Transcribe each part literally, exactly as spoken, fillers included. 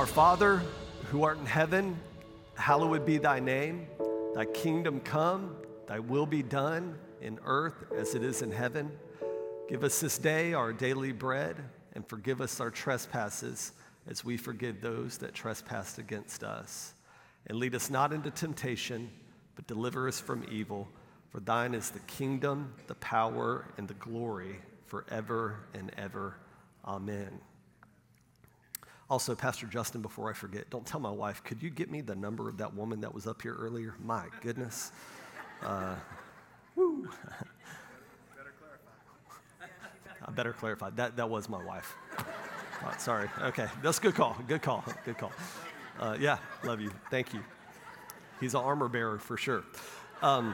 Father, who art in heaven, hallowed be thy name. Thy kingdom come, thy will be done in earth as it is in heaven. Give us this day our daily bread, and forgive us our trespasses as we forgive those that trespass against us. And lead us not into temptation, but deliver us from evil. For thine is the kingdom, the power, and the glory forever and ever. Amen. Also, Pastor Justin, before I forget, don't tell my wife, could you get me the number of that woman that was up here earlier? My goodness. Uh, woo. Better clarify. I better clarify. That, that was my wife. Oh, sorry. Okay. That's a good call. Good call. Good call. Uh, yeah, love you. Thank you. He's an armor bearer for sure. Um,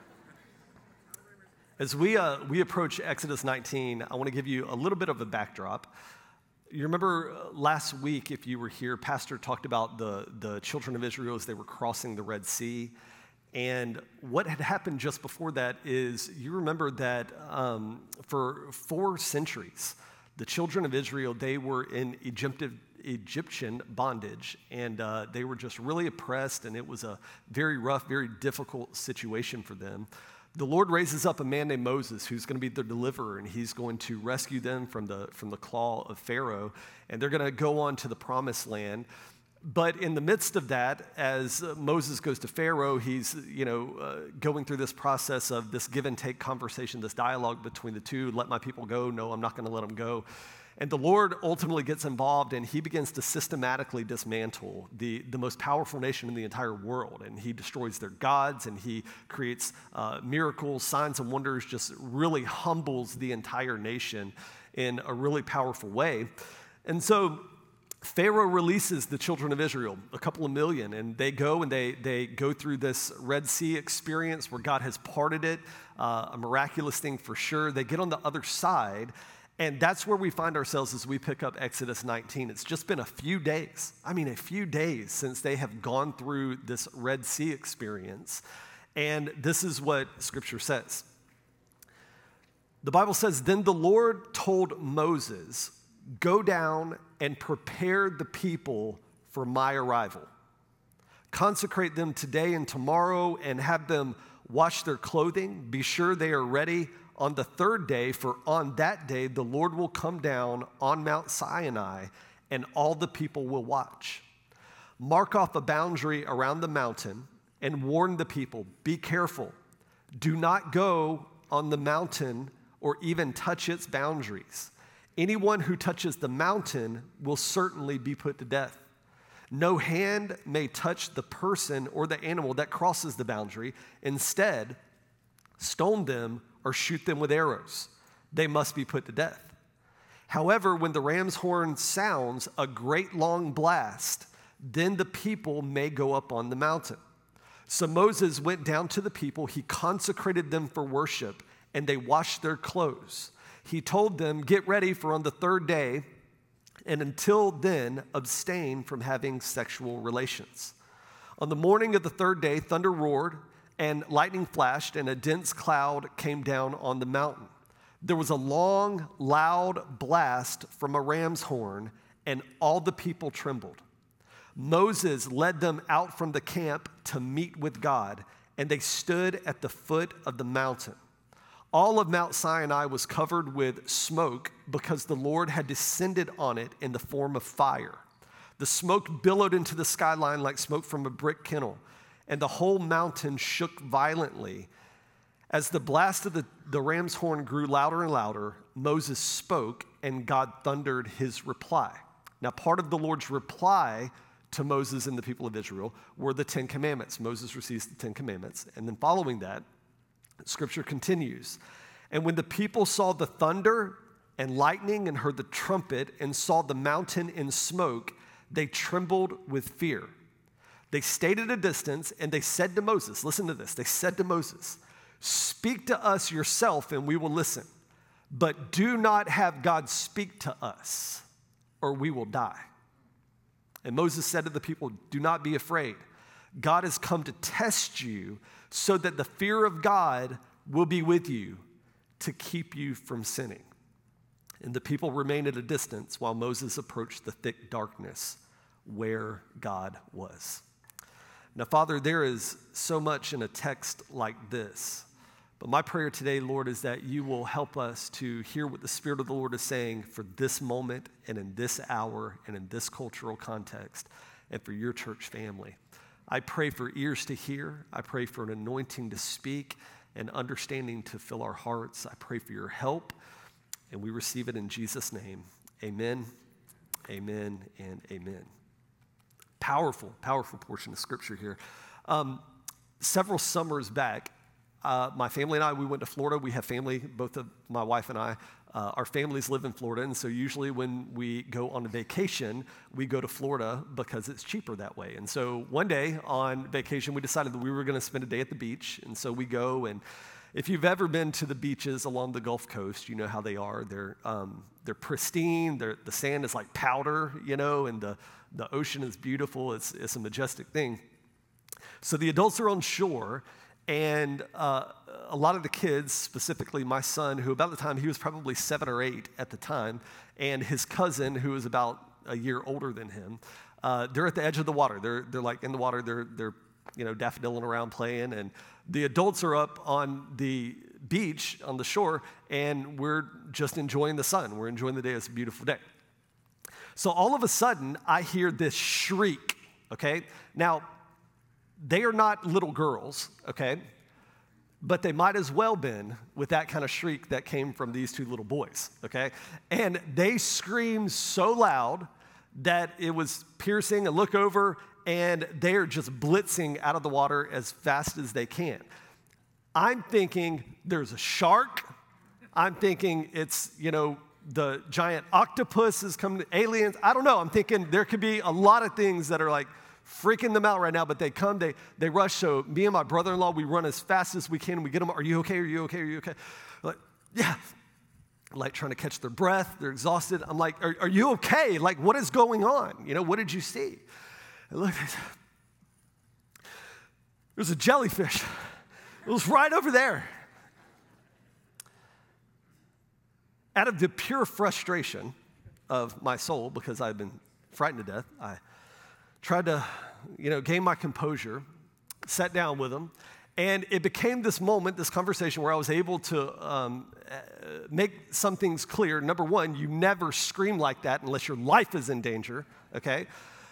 as we, uh, we approach Exodus nineteen, I want to give you a little bit of a backdrop. You remember last week, if you were here, Pastor talked about the, the children of Israel as they were crossing the Red Sea. And what had happened just before that is, you remember that um, for four centuries, the children of Israel, they were in Egypt, Egyptian bondage, and uh, they were just really oppressed, and it was a very rough, very difficult situation for them. The Lord raises up a man named Moses who's going to be their deliverer, and he's going to rescue them from the, from the claw of Pharaoh, and they're going to go on to the promised land. But in the midst of that, as Moses goes to Pharaoh, he's, you know, uh, going through this process of this give and take conversation, this dialogue between the two. Let my people go. No, I'm not going to let them go. And the Lord ultimately gets involved, and he begins to systematically dismantle the, the most powerful nation in the entire world. And he destroys their gods, and he creates uh, miracles, signs, and wonders, just really humbles the entire nation in a really powerful way. And so Pharaoh releases the children of Israel, a couple of million, and they go and they, they go through this Red Sea experience where God has parted it, uh, a miraculous thing for sure. They get on the other side, and that's where we find ourselves as we pick up Exodus nineteen. It's just been a few days, I mean a few days since they have gone through this Red Sea experience, and this is what Scripture says. The Bible says, "Then the Lord told Moses, 'Go down and prepare the people for my arrival. Consecrate them today and tomorrow and have them wash their clothing. Be sure they are ready on the third day, for on that day the Lord will come down on Mount Sinai and all the people will watch. Mark off a boundary around the mountain and warn the people, be careful. Do not go on the mountain or even touch its boundaries. Anyone who touches the mountain will certainly be put to death. No hand may touch the person or the animal that crosses the boundary. Instead, stone them or shoot them with arrows. They must be put to death. However, when the ram's horn sounds a great long blast, then the people may go up on the mountain.' So Moses went down to the people. He consecrated them for worship, and they washed their clothes. He told them, 'Get ready for on the third day, and until then, abstain from having sexual relations.' On the morning of the third day, thunder roared, and lightning flashed, and a dense cloud came down on the mountain. There was a long, loud blast from a ram's horn, and all the people trembled. Moses led them out from the camp to meet with God, and they stood at the foot of the mountain. All of Mount Sinai was covered with smoke because the Lord had descended on it in the form of fire. The smoke billowed into the skyline like smoke from a brick kiln, and the whole mountain shook violently. As the blast of the, the ram's horn grew louder and louder, Moses spoke, and God thundered his reply." Now, part of the Lord's reply to Moses and the people of Israel were the Ten Commandments. Moses receives the Ten Commandments, and then following that, Scripture continues, "And when the people saw the thunder and lightning and heard the trumpet and saw the mountain in smoke, they trembled with fear. They stayed at a distance, and they said to Moses," listen to this, they said to Moses, "Speak to us yourself and we will listen, but do not have God speak to us or we will die." And Moses said to the people, "Do not be afraid. God has come to test you so that the fear of God will be with you to keep you from sinning." And the people remained at a distance while Moses approached the thick darkness where God was. Now, Father, there is so much in a text like this, but my prayer today, Lord, is that you will help us to hear what the Spirit of the Lord is saying for this moment and in this hour and in this cultural context and for your church family. I pray for ears to hear. I pray for an anointing to speak and understanding to fill our hearts. I pray for your help, and we receive it in Jesus' name. Amen, amen, and amen. Powerful, powerful portion of Scripture here. Um, several summers back, uh, my family and I, we went to Florida. We have family, both of my wife and I. Uh, our families live in Florida, and so usually when we go on a vacation, we go to Florida because it's cheaper that way. And so one day on vacation, we decided that we were going to spend a day at the beach, and so we go. And if you've ever been to the beaches along the Gulf Coast, you know how they are. They're um, they're pristine. They're, the sand is like powder, you know, and the the ocean is beautiful. It's it's a majestic thing. So the adults are on shore. And uh, a lot of the kids, specifically my son, who about the time he was probably seven or eight at the time, and his cousin, who was about a year older than him, uh, they're at the edge of the water. They're they're like in the water. They're they're you know daffodilling around playing, and the adults are up on the beach on the shore, and we're just enjoying the sun. We're enjoying the day. It's a beautiful day. So all of a sudden, I hear this shriek. Okay, now. They are not little girls, okay? But they might as well been with that kind of shriek that came from these two little boys, okay? And they screamed so loud that it was piercing. I look over, and they're just blitzing out of the water as fast as they can. I'm thinking there's a shark. I'm thinking it's, you know, the giant octopus is coming, aliens. I don't know. I'm thinking there could be a lot of things that are like, freaking them out right now, but they come, they they rush. So me and my brother-in-law, we run as fast as we can, and we get them, are you okay, are you okay, are you okay? Like, yeah. Like trying to catch their breath, they're exhausted. I'm like, are, are you okay? Like, what is going on? You know, what did you see? And look, there's a jellyfish. It was right over there. Out of the pure frustration of my soul, because I've been frightened to death, I tried to, you know, gain my composure, sat down with him, and it became this moment, this conversation where I was able to um, make some things clear. Number one, you never scream like that unless your life is in danger, okay?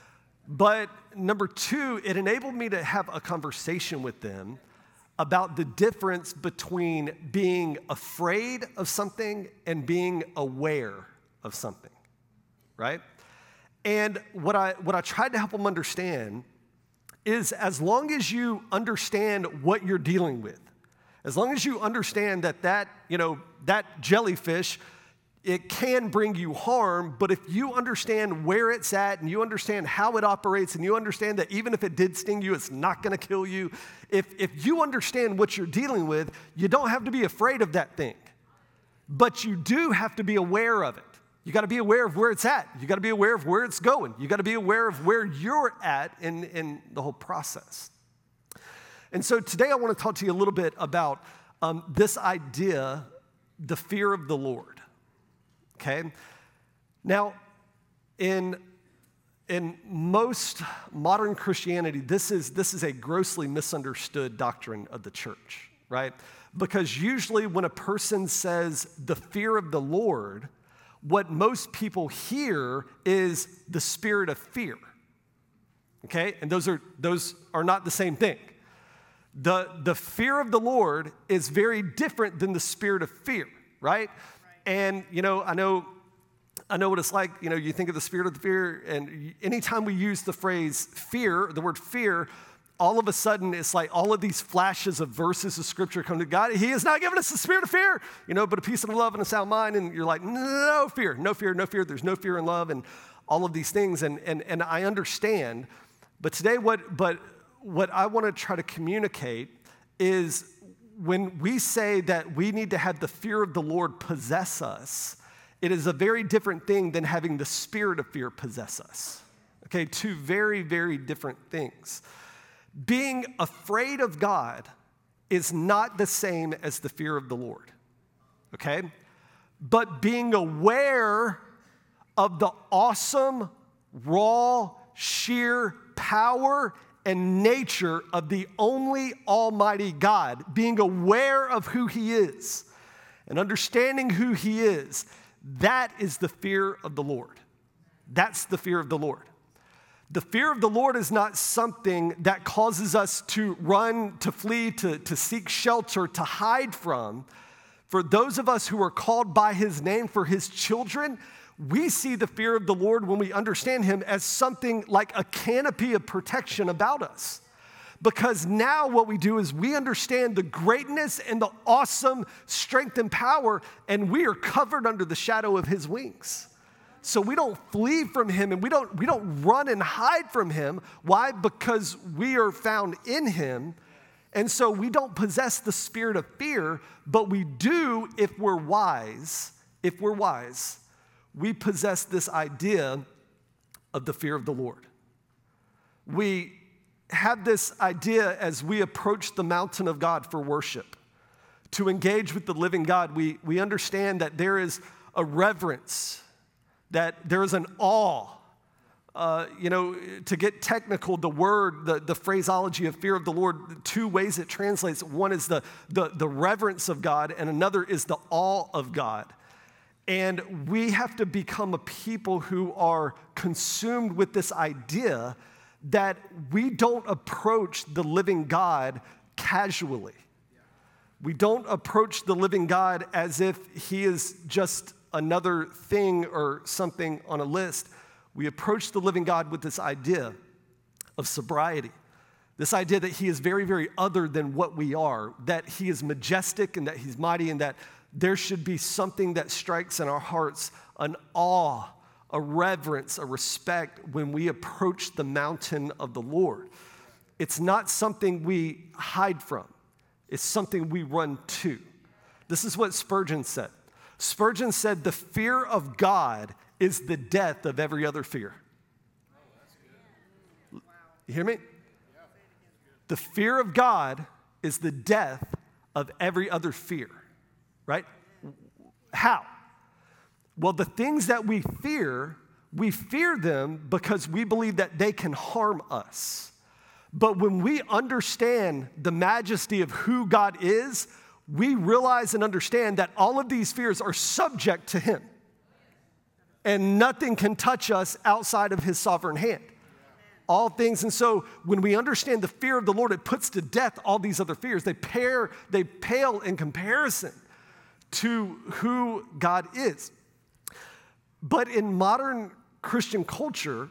But number two, it enabled me to have a conversation with them about the difference between being afraid of something and being aware of something, right? And what I, what I tried to help them understand is as long as you understand what you're dealing with, as long as you understand that that, you know, that jellyfish, it can bring you harm, but if you understand where it's at and you understand how it operates and you understand that even if it did sting you, it's not going to kill you, if, if you understand what you're dealing with, you don't have to be afraid of that thing, but you do have to be aware of it. You got to be aware of where it's at. You got to be aware of where it's going. You got to be aware of where you're at in, in the whole process. And so today I want to talk to you a little bit about um, this idea, the fear of the Lord. Okay? Now, in, in most modern Christianity, this is, this is a grossly misunderstood doctrine of the church, right? Because usually when a person says the fear of the Lord, what most people hear is the spirit of fear, okay? And those are, those are not the same thing. The, the fear of the Lord is very different than the spirit of fear, right? right? And, you know, I know I know what it's like. You know, you think of the spirit of the fear, and anytime we use the phrase fear, the word fear, all of a sudden it's like all of these flashes of verses of scripture come to God. He has not given us the spirit of fear, you know, but a peace and love and a sound mind. And you're like, no fear, no fear, no fear. There's no fear in love and all of these things. And, and, and I understand. But today what, but what I want to try to communicate is when we say that we need to have the fear of the Lord possess us, it is a very different thing than having the spirit of fear possess us. Okay, two very, very different things. Being afraid of God is not the same as the fear of the Lord, okay? But being aware of the awesome, raw, sheer power and nature of the only Almighty God, being aware of who He is and understanding who He is, that is the fear of the Lord. That's the fear of the Lord. The fear of the Lord is not something that causes us to run, to flee, to, to seek shelter, to hide from. For those of us who are called by His name, for His children, we see the fear of the Lord when we understand Him as something like a canopy of protection about us. Because now what we do is we understand the greatness and the awesome strength and power, and we are covered under the shadow of His wings. So we don't flee from Him and we don't, we don't run and hide from Him. Why? Because we are found in Him. And so we don't possess the spirit of fear, but we do, if we're wise, if we're wise, we possess this idea of the fear of the Lord. We have this idea as we approach the mountain of God for worship. To engage with the living God, we, we understand that there is a reverence, that there is an awe. Uh, you know, to get technical, the word, the, the phraseology of fear of the Lord, two ways it translates. One is the, the, the reverence of God, and another is the awe of God. And we have to become a people who are consumed with this idea that we don't approach the living God casually. We don't approach the living God as if He is just another thing or something on a list. We approach the living God with this idea of sobriety, this idea that He is very, very other than what we are, that He is majestic and that He's mighty, and that there should be something that strikes in our hearts, an awe, a reverence, a respect when we approach the mountain of the Lord. It's not something we hide from. It's something we run to. This is what Spurgeon said. Spurgeon said, "The fear of God is the death of every other fear." You hear me? The fear of God is the death of every other fear, right? How? Well, the things that we fear, we fear them because we believe that they can harm us. But when we understand the majesty of who God is, we realize and understand that all of these fears are subject to Him. And nothing can touch us outside of His sovereign hand. All things. And so when we understand the fear of the Lord, it puts to death all these other fears. They pair, they pale in comparison to who God is. But in modern Christian culture,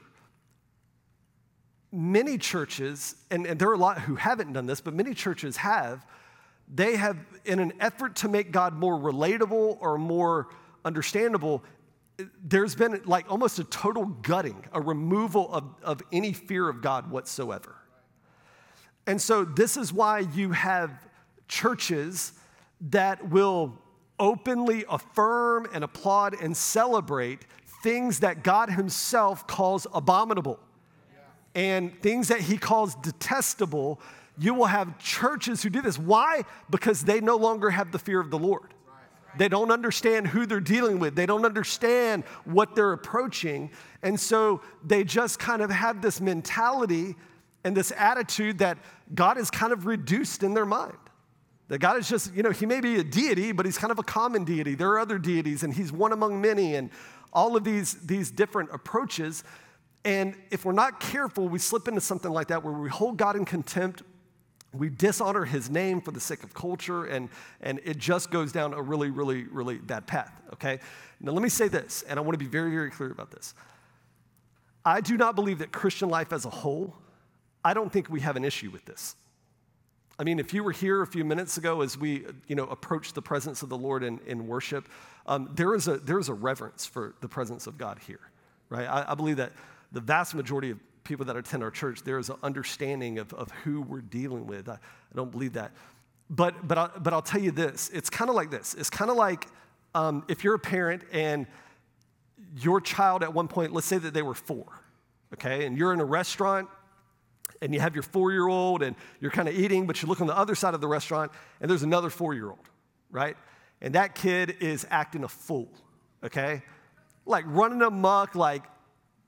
many churches, and, and there are a lot who haven't done this, but many churches have, they have, in an effort to make God more relatable or more understandable, there's been like almost a total gutting, a removal of, of any fear of God whatsoever. And so this is why you have churches that will openly affirm and applaud and celebrate things that God Himself calls abominable and things that He calls detestable. You will have churches who do this. Why? Because they no longer have the fear of the Lord. They don't understand who they're dealing with. They don't understand what they're approaching. And so they just kind of have this mentality and this attitude that God is kind of reduced in their mind. That God is just, you know, He may be a deity, but He's kind of a common deity. There are other deities, and He's one among many, and all of these, these different approaches. And if we're not careful, we slip into something like that where we hold God in contempt. We dishonor His name for the sake of culture, and, and it just goes down a really, really, really bad path, okay? Now, let me say this, and I want to be very, very clear about this. I do not believe that Christian life as a whole, I don't think we have an issue with this. I mean, if you were here a few minutes ago as we, you know, approached the presence of the Lord in, in worship, um, there is a there is a reverence for the presence of God here, right? I, I believe that the vast majority of people that attend our church, there is an understanding of, of who we're dealing with. I, I don't believe that. But but, I, but I'll tell you this. It's kind of like this. It's kind of like um, if you're a parent and your child at one point, let's say that they were four, okay? And you're in a restaurant and you have your four-year-old and you're kind of eating, but you look on the other side of the restaurant and there's another four-year-old, right? And that kid is acting a fool, okay? Like running amok, like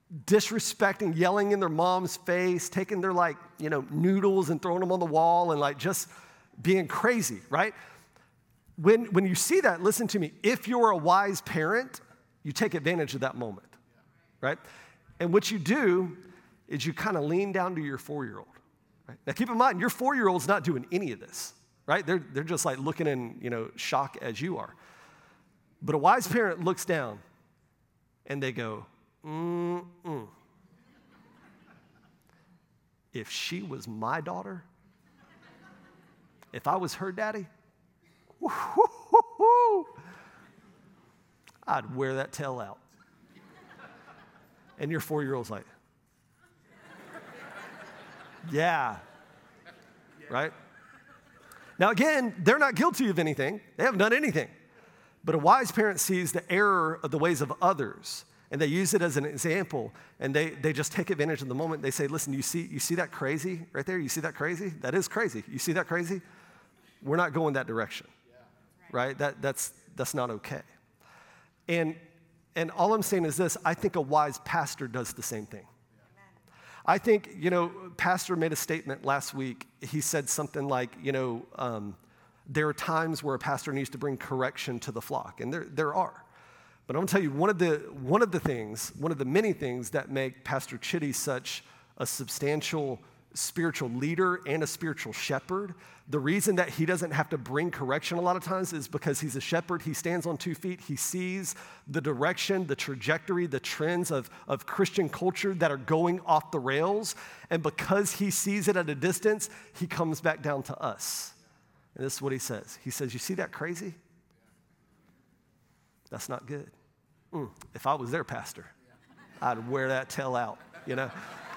disrespecting, yelling in their mom's face, taking their like, you know, noodles and throwing them on the wall and like just being crazy, right? When, when you see that, listen to me, if you're a wise parent, you take advantage of that moment, right? And what you do is you kind of lean down to your four-year-old, right? Now keep in mind, your four-year-old's not doing any of this, right? They're, they're just like looking in, you know, shock as you are. But a wise parent looks down and they go, mm-mm. If she was my daughter, if I was her daddy, woo-hoo-hoo-hoo, I'd wear that tail out. And your four-year-old's like, yeah, right? Now again, they're not guilty of anything. They haven't done anything. But a wise parent sees the error of the ways of others, and they use it as an example, and they, they just take advantage of the moment. They say, listen, you see, you see that crazy right there? You see that crazy? That is crazy. You see that crazy? We're not going that direction, yeah. Right? That, that's, that's not okay. And, and all I'm saying is this, I think a wise pastor does the same thing. Yeah. I think, you know, pastor made a statement last week. He said something like, you know, um, there are times where a pastor needs to bring correction to the flock, and there, there are. But I'm gonna tell you, one of the one of the things, one of the many things that make Pastor Chitty such a substantial spiritual leader and a spiritual shepherd, the reason that he doesn't have to bring correction a lot of times is because he's a shepherd. He stands on two feet. He sees the direction, the trajectory, the trends of, of Christian culture that are going off the rails. And because he sees it at a distance, he comes back down to us. And this is what he says. He says, you see that crazy? That's not good. Mm, if I was their pastor, I'd wear that tail out, you know?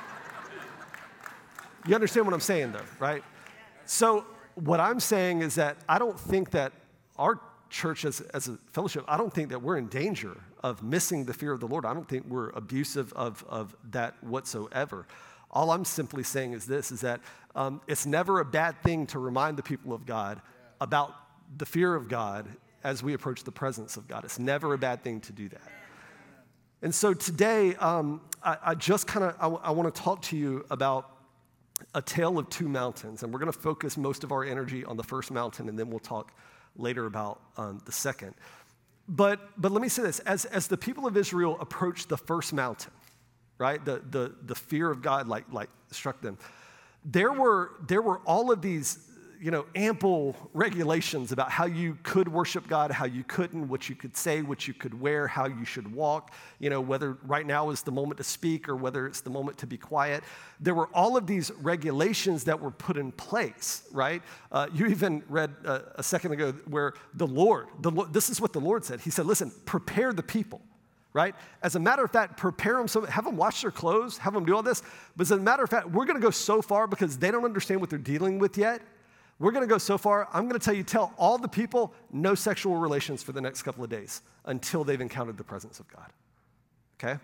You understand what I'm saying, though, right? So what I'm saying is that I don't think that our church as, as a fellowship, I don't think that we're in danger of missing the fear of the Lord. I don't think we're abusive of, of that whatsoever. All I'm simply saying is this, is that um, it's never a bad thing to remind the people of God about the fear of God as we approach the presence of God. It's never a bad thing to do that. And so today, um, I, I just kind of, I, I want to talk to you about a tale of two mountains. And we're going to focus most of our energy on the first mountain, and then we'll talk later about um, the second. But, but let me say this, as, as the people of Israel approached the first mountain, right, the, the, the fear of God like, like struck them, there were, there were all of these, you know, ample regulations about how you could worship God, how you couldn't, what you could say, what you could wear, how you should walk, you know, whether right now is the moment to speak or whether it's the moment to be quiet. There were all of these regulations that were put in place, right? Uh, you even read uh, a second ago where the Lord, the, this is what the Lord said. He said, listen, prepare the people. Right? As a matter of fact, prepare them, so have them wash their clothes, have them do all this. But as a matter of fact, we're going to go so far because they don't understand what they're dealing with yet. We're going to go so far, I'm going to tell you, tell all the people no sexual relations for the next couple of days until they've encountered the presence of God. Okay?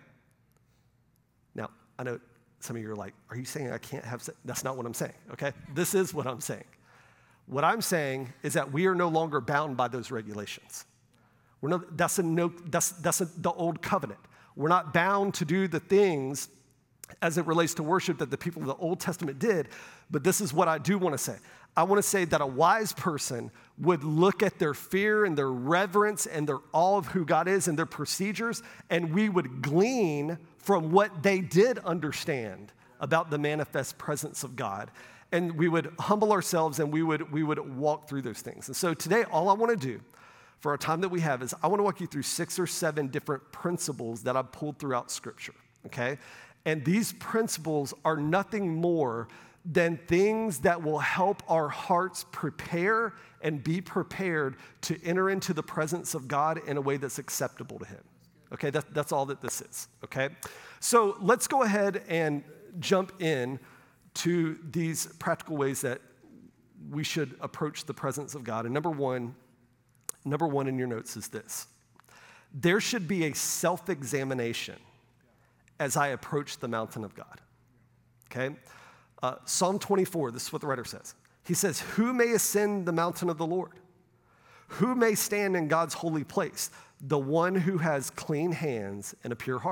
Now, I know some of you are like, are you saying I can't have sex? That's not what I'm saying, okay? This is what I'm saying. What I'm saying is that we are no longer bound by those regulations. We're not, that's a no, that's, that's a, the old covenant. We're not bound to do the things as it relates to worship that the people of the Old Testament did, but this is what I do want to say. I want to say that a wise person would look at their fear and their reverence and their awe of who God is and their procedures, and we would glean from what they did understand about the manifest presence of God. And we would humble ourselves and we would, we would walk through those things. And so today, all I want to do for our time that we have is I want to walk you through six or seven different principles that I've pulled throughout Scripture, okay? And these principles are nothing more than things that will help our hearts prepare and be prepared to enter into the presence of God in a way that's acceptable to Him. Okay, that, that's all that this is, okay? So let's go ahead and jump in to these practical ways that we should approach the presence of God. And number one, Number one in your notes is this. There should be a self-examination as I approach the mountain of God, okay? Uh, Psalm twenty-four, this is what the writer says. He says, who may ascend the mountain of the Lord? Who may stand in God's holy place? The one who has clean hands and a pure heart,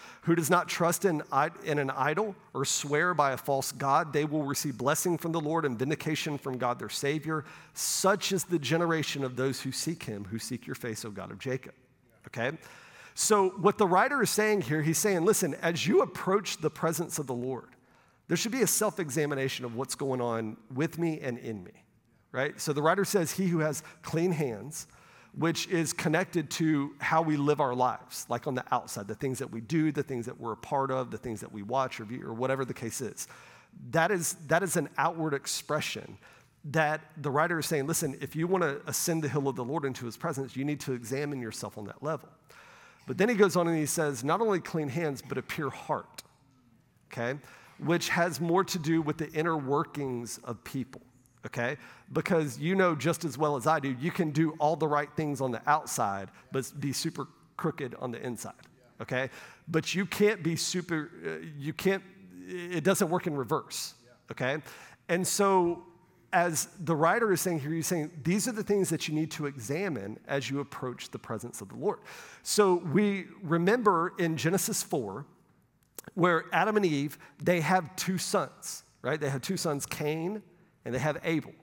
Who does not trust in, in an idol or swear by a false god, they will receive blessing from the Lord and vindication from God their Savior. Such is the generation of those who seek him, who seek your face, O God of Jacob. Okay? So what the writer is saying here, he's saying, listen, as you approach the presence of the Lord, there should be a self-examination of what's going on with me and in me, right? So the writer says, he who has clean hands, which is connected to how we live our lives, like on the outside, the things that we do, the things that we're a part of, the things that we watch or view, or whatever the case is. That is, that is an outward expression that the writer is saying, listen, if you want to ascend the hill of the Lord into his presence, you need to examine yourself on that level. But then he goes on and he says, not only clean hands, but a pure heart, okay, which has more to do with the inner workings of people. Okay? Because you know just as well as I do, you can do all the right things on the outside, but be super crooked on the inside. Okay? But you can't be super, uh, you can't, it doesn't work in reverse. Okay? And so, as the writer is saying here, he's saying these are the things that you need to examine as you approach the presence of the Lord. So, we remember in Genesis four, where Adam and Eve, they have two sons, right? They have two sons, Cain and they have Abel.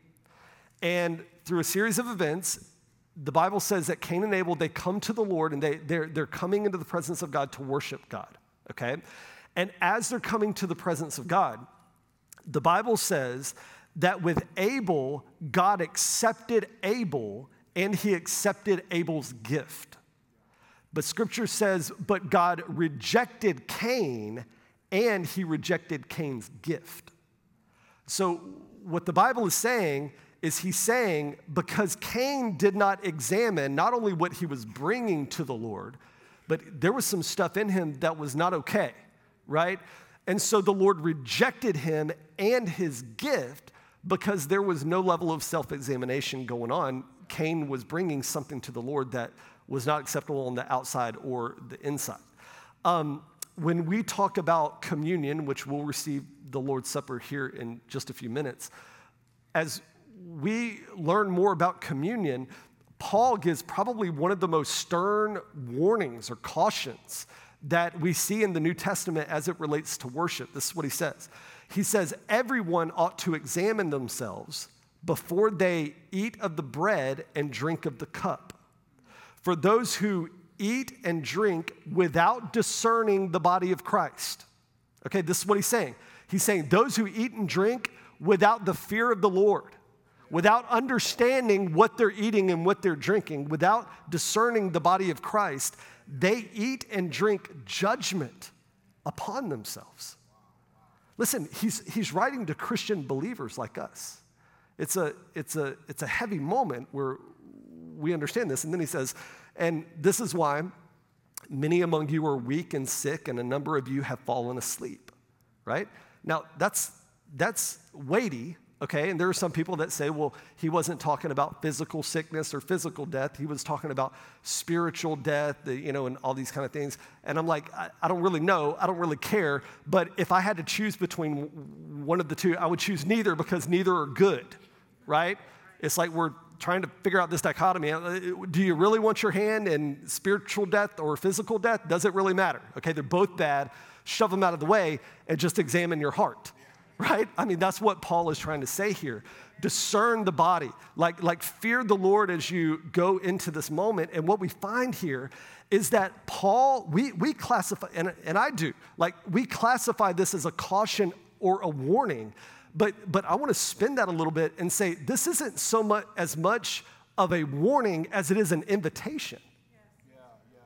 And through a series of events, the Bible says that Cain and Abel, they come to the Lord and they, they're, they're coming into the presence of God to worship God, okay? And as they're coming to the presence of God, the Bible says that with Abel, God accepted Abel and he accepted Abel's gift. But Scripture says, but God rejected Cain and he rejected Cain's gift. So what the Bible is saying is he's saying because Cain did not examine not only what he was bringing to the Lord, but there was some stuff in him that was not okay, right? And so the Lord rejected him and his gift because there was no level of self-examination going on. Cain was bringing something to the Lord that was not acceptable on the outside or the inside. Um, when we talk about communion, which we'll receive the Lord's Supper here in just a few minutes, as we learn more about communion, Paul gives probably one of the most stern warnings or cautions that we see in the New Testament as it relates to worship. This is what he says. He says, everyone ought to examine themselves before they eat of the bread and drink of the cup. For those who eat and drink without discerning the body of Christ. Okay, this is what he's saying. He's saying those who eat and drink without the fear of the Lord, without understanding what they're eating and what they're drinking, without discerning the body of Christ, they eat and drink judgment upon themselves. Listen, he's, he's writing to Christian believers like us. It's a, it's, a, it's a heavy moment where we understand this. And then he says, and this is why many among you are weak and sick, and a number of you have fallen asleep, right? Now, that's, that's weighty, okay? And there are some people that say, well, he wasn't talking about physical sickness or physical death. He was talking about spiritual death, you know, and all these kind of things. And I'm like, I, I don't really know. I don't really care. But if I had to choose between one of the two, I would choose neither because neither are good, right? It's like we're trying to figure out this dichotomy. Do you really want your hand in spiritual death or physical death? Does it really matter? Okay, they're both bad. Shove them out of the way and just examine your heart, right? I mean, that's what Paul is trying to say here. Discern the body, like, like fear the Lord as you go into this moment. And what we find here is that Paul, we, we classify, and, and I do, like we classify this as a caution or a warning. But, but I want to spin that a little bit and say this isn't so much as much of a warning as it is an invitation. Yeah, yeah.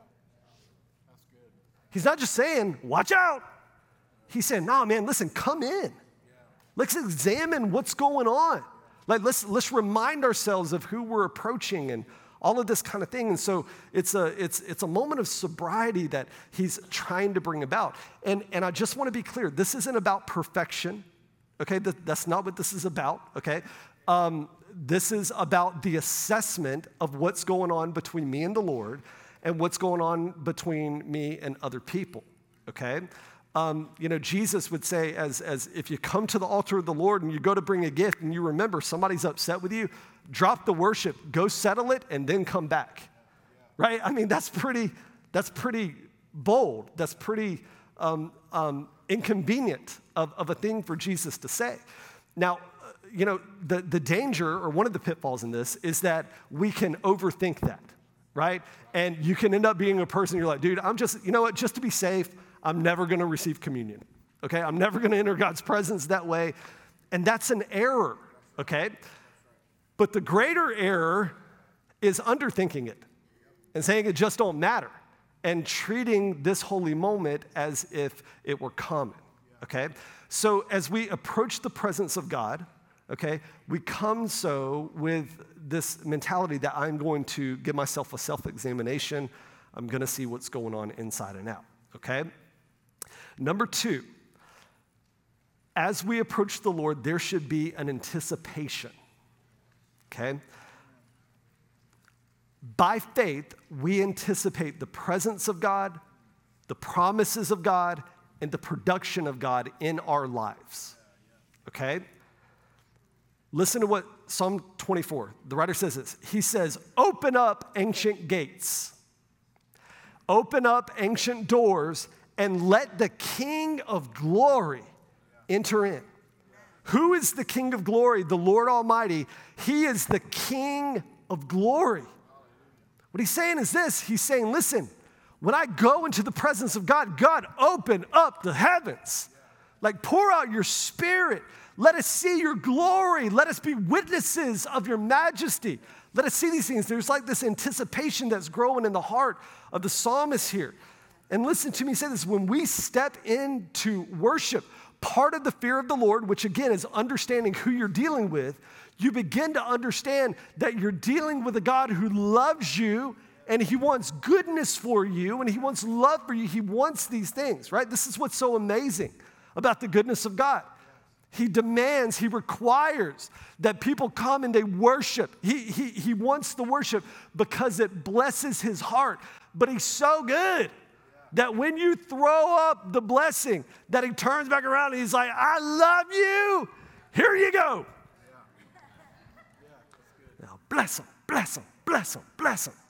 That's good. He's not just saying, watch out. He's saying, nah, man, listen, come in. Yeah. Let's examine what's going on. Like, let's, let's remind ourselves of who we're approaching and all of this kind of thing. And so it's a, it's, it's a moment of sobriety that he's trying to bring about. And, and I just want to be clear, this isn't about perfection. Okay, that, that's not what this is about, okay? Um, this is about the assessment of what's going on between me and the Lord and what's going on between me and other people, okay? Um, you know, Jesus would say, as, as if you come to the altar of the Lord and you go to bring a gift and you remember somebody's upset with you, drop the worship, go settle it, and then come back, right? I mean, that's pretty, that's pretty bold. That's pretty um, um, inconvenient of, of a thing for Jesus to say. Now, uh, you know, the, the danger, or one of the pitfalls in this, is that we can overthink that, right? And you can end up being a person, you're like, dude, I'm just, you know what, just to be safe, I'm never going to receive communion, okay? I'm never going to enter God's presence that way. And that's an error, okay? But the greater error is underthinking it and saying it just don't matter and treating this holy moment as if it were common, okay? So as we approach the presence of God, okay, we come so with this mentality that I'm going to give myself a self-examination. I'm going to see what's going on inside and out, okay? Number two, as we approach the Lord, there should be an anticipation, okay? By faith, we anticipate the presence of God, the promises of God, and the production of God in our lives, okay? Listen to what Psalm twenty-four, the writer says this. He says, open up ancient gates, open up ancient doors, and let the King of glory enter in. Who is the King of glory? The Lord Almighty. He is the King of glory. What he's saying is this. He's saying, listen, when I go into the presence of God, God, open up the heavens. Like, pour out your spirit. Let us see your glory. Let us be witnesses of your majesty. Let us see these things. There's like this anticipation that's growing in the heart of the psalmist here. And listen to me say this. When we step into worship, part of the fear of the Lord, which again is understanding who you're dealing with, you begin to understand that you're dealing with a God who loves you and he wants goodness for you and he wants love for you. He wants these things, right? This is what's so amazing about the goodness of God. He demands, he requires that people come and they worship. He, he, he wants the worship because it blesses his heart. But he's so good that when you throw up the blessing, that he turns back around and he's like, I love you. Here you go. Now bless him, bless him, bless him, bless him.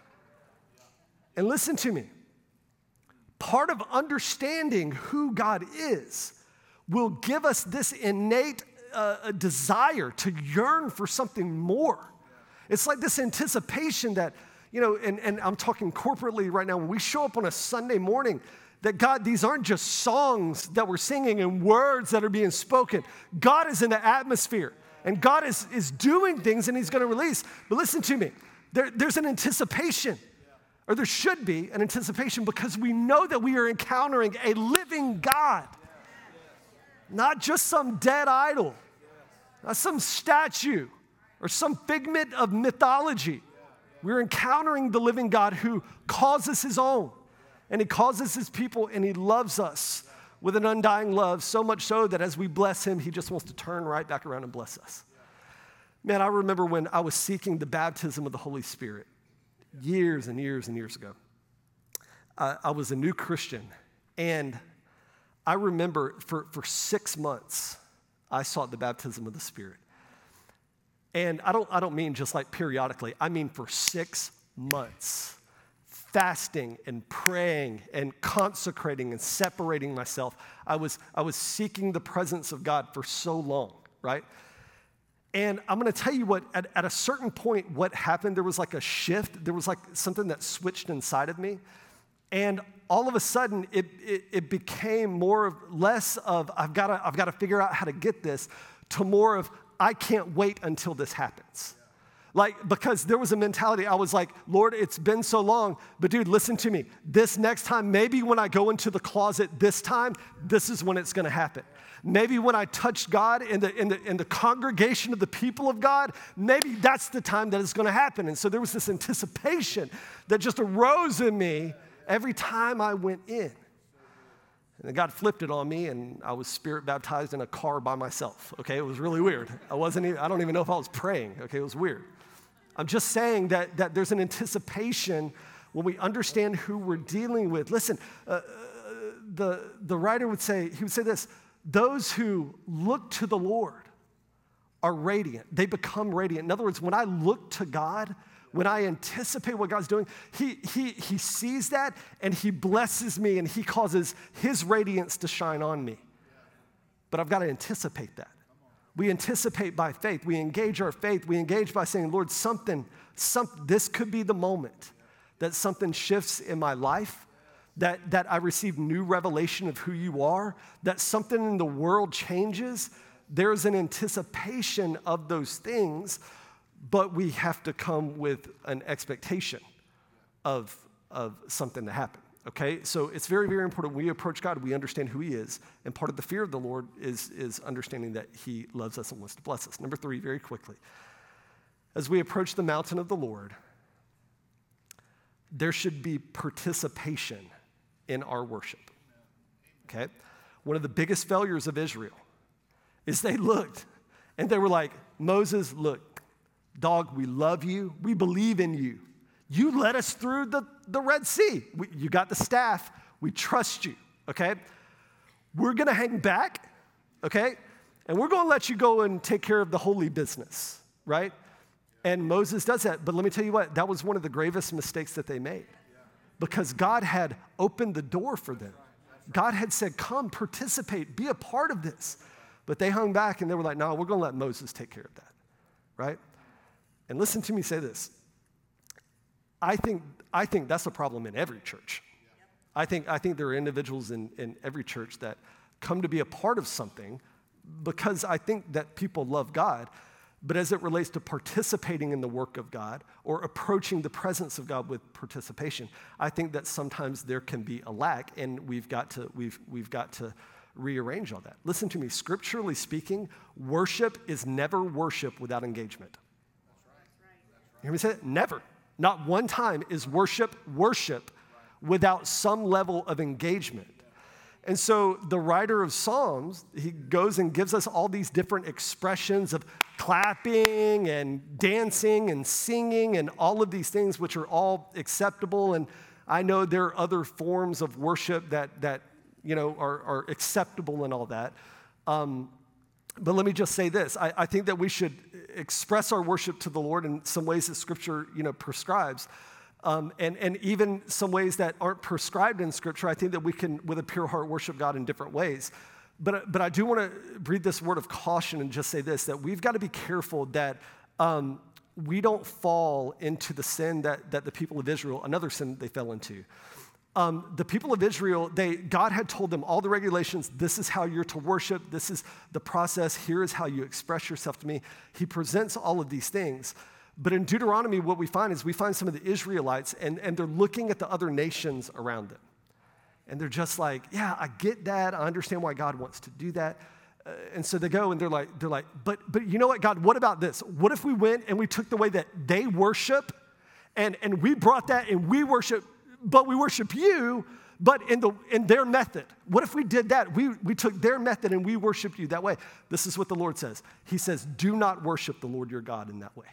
And listen to me. Part of understanding who God is will give us this innate uh, desire to yearn for something more. It's like this anticipation that, you know, and, and I'm talking corporately right now, when we show up on a Sunday morning, that God, these aren't just songs that we're singing and words that are being spoken. God is in the atmosphere, and God is, is doing things, and he's going to release. But listen to me. There, there's an anticipation, or there should be an anticipation, because we know that we are encountering a living God. Not just some dead idol, not some statue or some figment of mythology. We're encountering the living God who calls us his own, and he calls us his people, and he loves us with an undying love, so much so that as we bless him, he just wants to turn right back around and bless us. Man, I remember when I was seeking the baptism of the Holy Spirit years and years and years ago. I, I was a new Christian, and I remember for, for six months, I sought the baptism of the Spirit. And I don't, I don't mean just like periodically. I mean for six months, fasting and praying and consecrating and separating myself. I was, I was seeking the presence of God for so long, right? And I'm going to tell you what, at, at a certain point, what happened, there was like a shift. There was like something that switched inside of me. And all of a sudden, it, it, it became more of, less of, I've got to I've got to figure out how to get this, to more of, I can't wait until this happens. Like, because there was a mentality, I was like, Lord, it's been so long, but dude, listen to me. This next time, maybe when I go into the closet this time, this is when it's going to happen. Maybe when I touch God in the, in, the, in the congregation of the people of God, maybe that's the time that it's going to happen. And so there was this anticipation that just arose in me every time I went in. And then God flipped it on me, and I was spirit baptized in a car by myself. Okay, it was really weird. I wasn't even, I don't even know if I was praying. Okay, it was weird. I'm just saying that, that there's an anticipation when we understand who we're dealing with. Listen, uh, the, the writer would say, he would say this, those who look to the Lord are radiant. They become radiant. In other words, when I look to God when I anticipate what God's doing, he, he, he sees that and he blesses me and he causes his radiance to shine on me. But I've got to anticipate that. We anticipate by faith. We engage our faith. We engage by saying, Lord, something, some, this could be the moment that something shifts in my life, that, that I receive new revelation of who you are, that something in the world changes. There's an anticipation of those things, but we have to come with an expectation of, of something to happen. Okay, so it's very, very important. We approach God, we understand who he is, and part of the fear of the Lord is, is understanding that he loves us and wants to bless us. Number three, very quickly, as we approach the mountain of the Lord, there should be participation in our worship. Okay, one of the biggest failures of Israel is they looked and they were like, Moses, look, dog, we love you, we believe in you. You led us through the, the Red Sea. We, you got the staff. We trust you, okay? We're going to hang back, okay? And we're going to let you go and take care of the holy business, right? And Moses does that. But let me tell you what, that was one of the gravest mistakes that they made because God had opened the door for them. God had said, come, participate, be a part of this. But they hung back and they were like, no, we're going to let Moses take care of that, right? And listen to me say this. I think, I think that's a problem in every church. I think, I think there are individuals in, in every church that come to be a part of something because I think that people love God, but as it relates to participating in the work of God or approaching the presence of God with participation, I think that sometimes there can be a lack, and we've got to, we've, we've got to rearrange all that. Listen to me, scripturally speaking, worship is never worship without engagement. You hear me say that? Never. Not one time is worship worship without some level of engagement. And so the writer of Psalms, he goes and gives us all these different expressions of clapping and dancing and singing and all of these things, which are all acceptable. And I know there are other forms of worship that, that you know, are, are acceptable and all that. Um, But let me just say this. I, I think that we should express our worship to the Lord in some ways that Scripture, you know, prescribes. Um, and, and even some ways that aren't prescribed in Scripture, I think that we can, with a pure heart, worship God in different ways. But, but I do want to breathe this word of caution and just say this, that we've got to be careful that um, we don't fall into the sin that, that the people of Israel, another sin they fell into. Um, the people of Israel, they, God had told them all the regulations. This is how you're to worship. This is the process. Here is how you express yourself to me. He presents all of these things. But in Deuteronomy, what we find is we find some of the Israelites, and, and they're looking at the other nations around them. And they're just like, yeah, I get that. I understand why God wants to do that. Uh, and so they go and they're like, they're like, but, but you know what, God, what about this? What if we went and we took the way that they worship and, and we brought that and we worship, but we worship you, but in the in their method. What if we did that? We, we took their method and we worshiped you that way. This is what the Lord says. He says, do not worship the Lord your God in that way.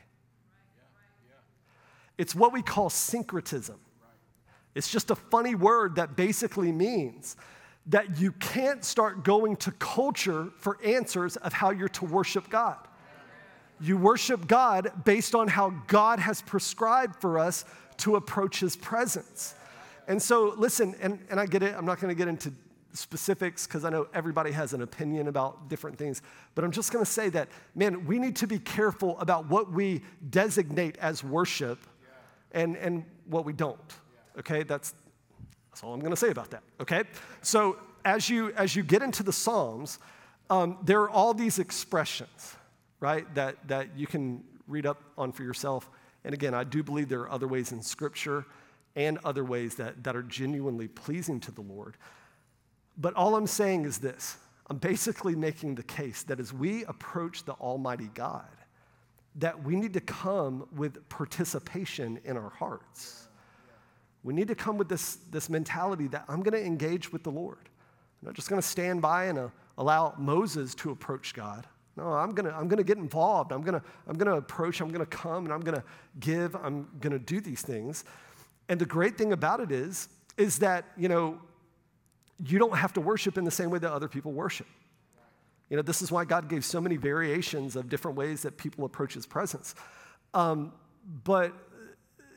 It's what we call syncretism. It's just a funny word that basically means that you can't start going to culture for answers of how you're to worship God. You worship God based on how God has prescribed for us to approach his presence. And so, listen, and, and I get it. I'm not going to get into specifics because I know everybody has an opinion about different things. But I'm just going to say that, man, we need to be careful about what we designate as worship and, and what we don't. Okay? That's, that's all I'm going to say about that. Okay? So as you, as you get into the Psalms, um, there are all these expressions, right, that, that you can read up on for yourself. And again, I do believe there are other ways in Scripture and other ways that, that are genuinely pleasing to the Lord. But all I'm saying is this. I'm basically making the case that as we approach the Almighty God, that we need to come with participation in our hearts. We need to come with this, this mentality that I'm going to engage with the Lord. I'm not just going to stand by and uh, allow Moses to approach God. No, I'm gonna, I'm gonna get involved. I'm gonna, I'm gonna approach, I'm gonna come, and I'm gonna give, I'm gonna do these things. And the great thing about it is, is that, you know, you don't have to worship in the same way that other people worship. You know, this is why God gave so many variations of different ways that people approach his presence. Um, but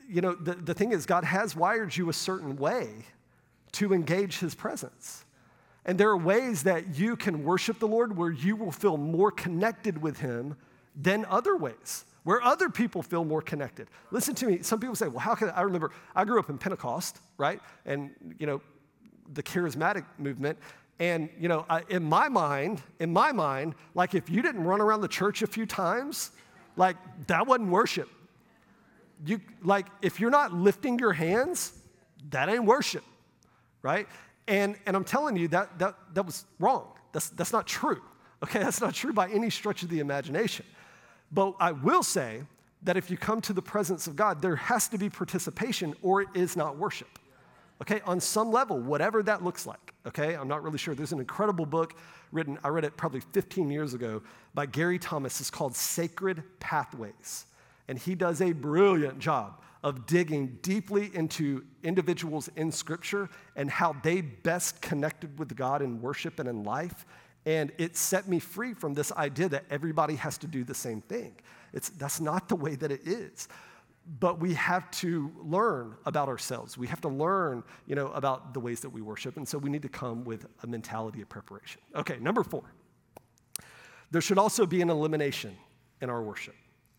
you know, the, the thing is, God has wired you a certain way to engage his presence. And there are ways that you can worship the Lord where you will feel more connected with him than other ways, where other people feel more connected. Listen to me. Some people say, well, how can I, I remember, I grew up in Pentecost, right? And, you know, the charismatic movement. And, you know, I, in my mind, in my mind, like if you didn't run around the church a few times, like that wasn't worship. You, like if you're not lifting your hands, that ain't worship, right? And, and I'm telling you that, that, that was wrong. That's, that's not true, okay? That's not true by any stretch of the imagination. But I will say that if you come to the presence of God, there has to be participation or it is not worship, okay? On some level, whatever that looks like, okay? I'm not really sure. There's an incredible book written, I read it probably fifteen years ago, by Gary Thomas. It's called Sacred Pathways. And he does a brilliant job of digging deeply into individuals in Scripture and how they best connected with God in worship and in life. And it set me free from this idea that everybody has to do the same thing. It's, that's not the way that it is. But we have to learn about ourselves. We have to learn, you know, about the ways that we worship. And so we need to come with a mentality of preparation. Okay, number four. There should also be an elimination in our worship.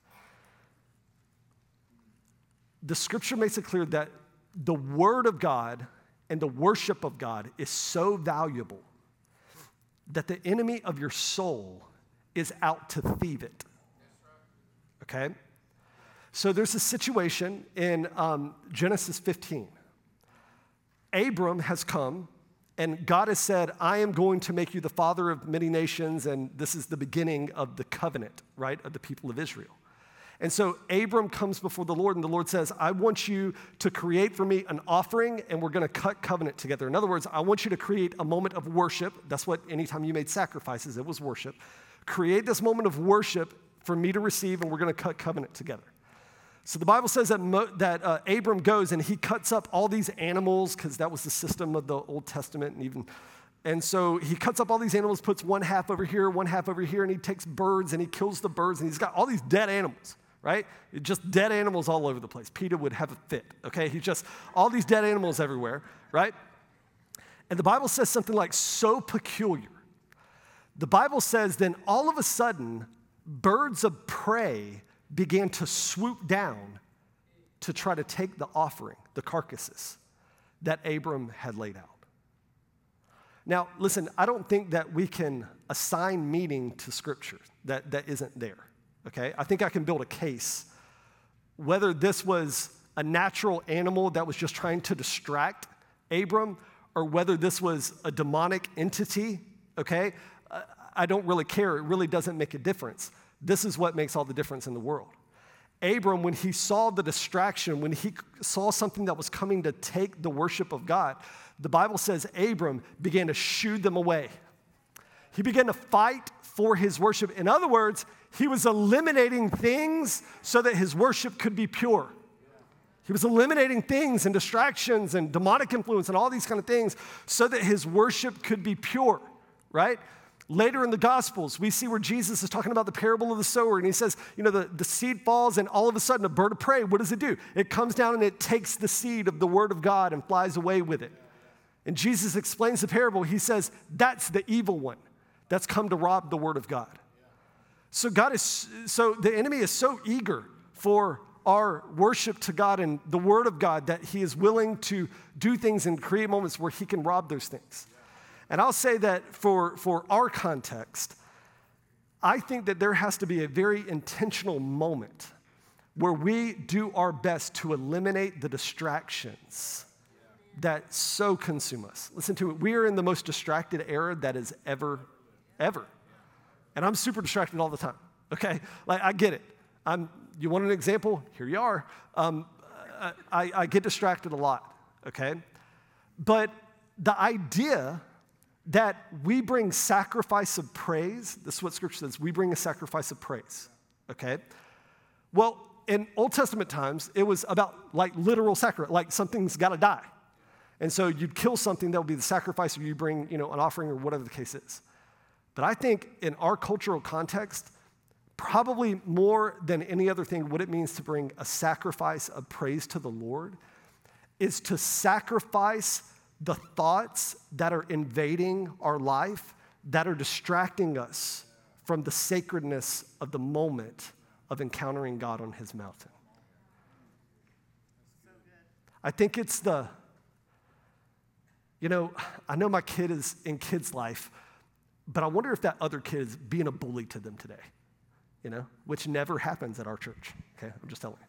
The Scripture makes it clear that the Word of God and the worship of God is so valuable that the enemy of your soul is out to thieve it, okay? So there's a situation in um, Genesis fifteen. Abram has come, and God has said, I am going to make you the father of many nations, and this is the beginning of the covenant, right, of the people of Israel. And so Abram comes before the Lord, and the Lord says, I want you to create for me an offering, and we're going to cut covenant together. In other words, I want you to create a moment of worship. That's what anytime you made sacrifices, it was worship. Create this moment of worship for me to receive, and we're going to cut covenant together. So the Bible says that, Mo, that uh, Abram goes, and he cuts up all these animals, because that was the system of the Old Testament, and even And so he cuts up all these animals, puts one half over here, one half over here, and he takes birds, and he kills the birds, and he's got all these dead animals. Right? Just dead animals all over the place. Peter would have a fit, okay? He's just all these dead animals everywhere, right? And the Bible says something like so peculiar. The Bible says then all of a sudden, birds of prey began to swoop down to try to take the offering, the carcasses that Abram had laid out. Now, listen, I don't think that we can assign meaning to Scripture that, that isn't there. Okay, I think I can build a case. Whether this was a natural animal that was just trying to distract Abram, or whether this was a demonic entity, okay, I don't really care. It really doesn't make a difference. This is what makes all the difference in the world. Abram, when he saw the distraction, when he saw something that was coming to take the worship of God, the Bible says Abram began to shoo them away. He began to fight for his worship. In other words, he was eliminating things so that his worship could be pure. He was eliminating things and distractions and demonic influence and all these kind of things so that his worship could be pure, right? Later in the Gospels, we see where Jesus is talking about the parable of the sower, and he says, you know, the, the seed falls, and all of a sudden a bird of prey, what does it do? It comes down and it takes the seed of the word of God and flies away with it. And Jesus explains the parable. He says, that's the evil one that's come to rob the word of God. So God is, so the enemy is so eager for our worship to God and the word of God that he is willing to do things and create moments where he can rob those things. And I'll say that for, for our context, I think that there has to be a very intentional moment where we do our best to eliminate the distractions that so consume us. Listen to it. We are in the most distracted era that is ever, ever. And I'm super distracted all the time, okay? Like, I get it. I'm, you want an example? Here you are. Um, I, I get distracted a lot, okay? But the idea that we bring sacrifice of praise, this is what Scripture says, we bring a sacrifice of praise, okay? Well, in Old Testament times, it was about like literal sacrifice, like something's got to die. And so you'd kill something that would be the sacrifice, or you bring, you know, an offering or whatever the case is. But I think in our cultural context, probably more than any other thing, what it means to bring a sacrifice of praise to the Lord is to sacrifice the thoughts that are invading our life, that are distracting us from the sacredness of the moment of encountering God on his mountain. I think it's the, you know, I know my kid is in kids' life, but I wonder if that other kid is being a bully to them today, you know, which never happens at our church, okay? I'm just telling you.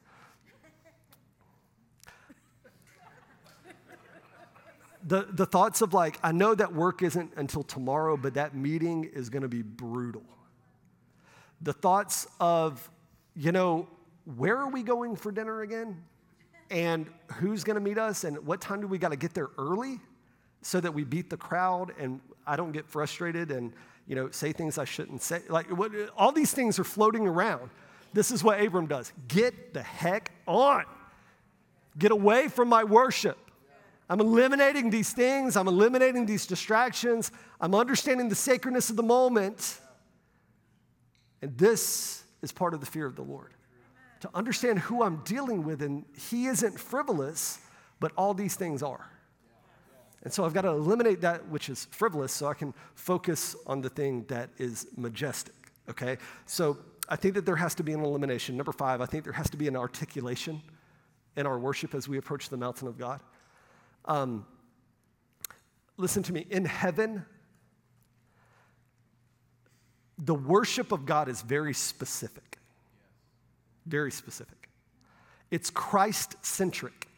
The, the thoughts of like, I know that work isn't until tomorrow, but that meeting is going to be brutal. The thoughts of, you know, where are we going for dinner again? And who's going to meet us? And what time do we got to get there early so that we beat the crowd and I don't get frustrated and, you know, say things I shouldn't say? Like, what, all these things are floating around. This is what Abram does. Get the heck on. Get away from my worship. I'm eliminating these things. I'm eliminating these distractions. I'm understanding the sacredness of the moment. And this is part of the fear of the Lord. To understand who I'm dealing with, and he isn't frivolous, but all these things are. And so I've got to eliminate that which is frivolous so I can focus on the thing that is majestic, okay? So I think that there has to be an elimination. Number five, I think there has to be an articulation in our worship as we approach the mountain of God. Um, listen to me, in heaven, the worship of God is very specific, very specific. It's Christ-centric,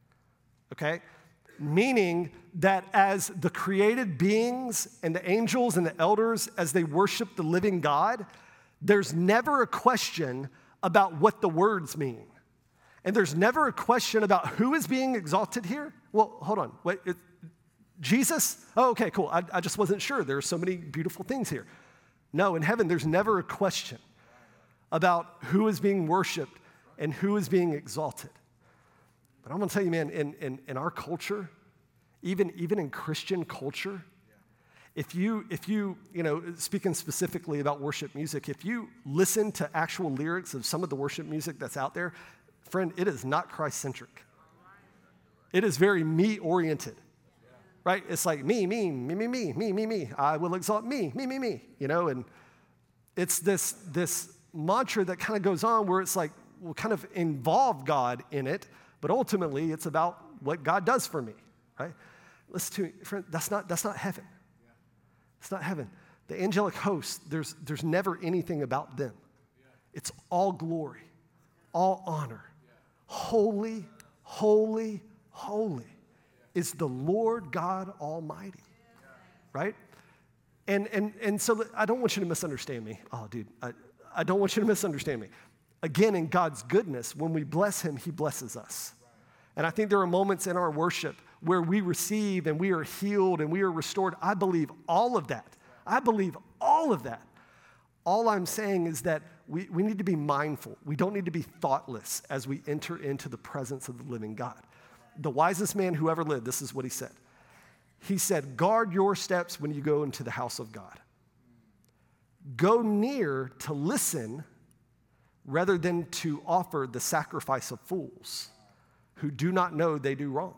okay? Meaning that as the created beings and the angels and the elders, as they worship the living God, there's never a question about what the words mean. And there's never a question about who is being exalted here. Well, hold on. Wait, it, Jesus? Oh, okay, cool. I, I just wasn't sure. There are so many beautiful things here. No, in heaven, there's never a question about who is being worshiped and who is being exalted. But I'm going to tell you, man, in, in, in our culture, even, even in Christian culture, if you, if you, you know, speaking specifically about worship music, if you listen to actual lyrics of some of the worship music that's out there, friend, it is not Christ-centric. It is very me-oriented, right? It's like me, me, me, me, me, me, me, me. I will exalt me, me, me, me, you know? And it's this, this mantra that kind of goes on where it's like, we'll kind of involve God in it, but ultimately it's about what God does for me, right? Listen to me, friend, that's not, that's not heaven. It's not heaven. The angelic hosts, there's, there's never anything about them. It's all glory, all honor. Holy, holy, holy is the Lord God Almighty, right? And, and, and so I don't want you to misunderstand me. Oh, dude, I, I don't want you to misunderstand me. Again, in God's goodness, when we bless him, he blesses us. And I think there are moments in our worship where we receive and we are healed and we are restored. I believe all of that. I believe all of that. All I'm saying is that we, we need to be mindful. We don't need to be thoughtless as we enter into the presence of the living God. The wisest man who ever lived, this is what he said. He said, guard your steps when you go into the house of God. Go near to listen rather than to offer the sacrifice of fools who do not know they do wrong.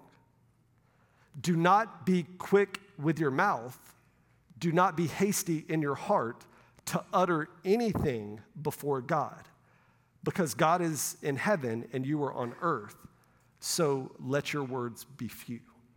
Do not be quick with your mouth. Do not be hasty in your heart to utter anything before God, because God is in heaven and you are on earth, so let your words be few.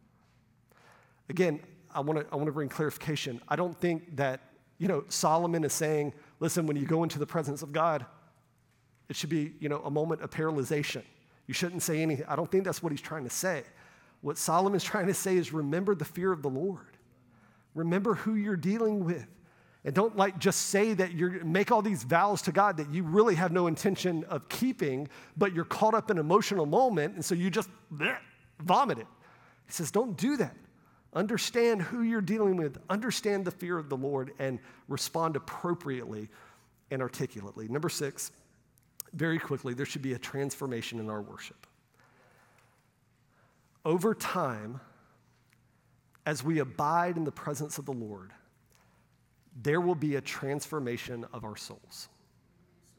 Again, I want to I want to bring clarification. I don't think that, you know, Solomon is saying, listen, when you go into the presence of God, it should be, you know, a moment of paralyzation. You shouldn't say anything. I don't think that's what he's trying to say. What Solomon's trying to say is remember the fear of the Lord. Remember who you're dealing with. And don't like just say that you make all these vows to God that you really have no intention of keeping, but you're caught up in an emotional moment, and so you just bleh, vomit it. He says, don't do that. Understand who you're dealing with. Understand the fear of the Lord and respond appropriately and articulately. Number six, very quickly, there should be a transformation in our worship. Over time, as we abide in the presence of the Lord, there will be a transformation of our souls.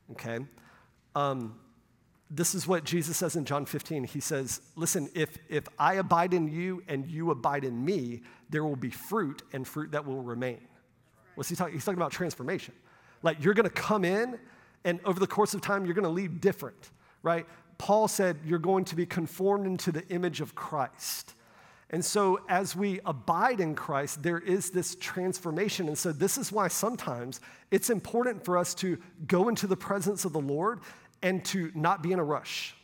okay? Um, this is what Jesus says in John fifteen. He says, listen, if, if I abide in you and you abide in me, there will be fruit and fruit that will remain. What's he talking? He's talking about transformation. Like you're going to come in and over the course of time, you're going to leave different, right? Paul said you're going to be conformed into the image of Christ. And so as we abide in Christ, there is this transformation. And so this is why sometimes it's important for us to go into the presence of the Lord and to not be in a rush,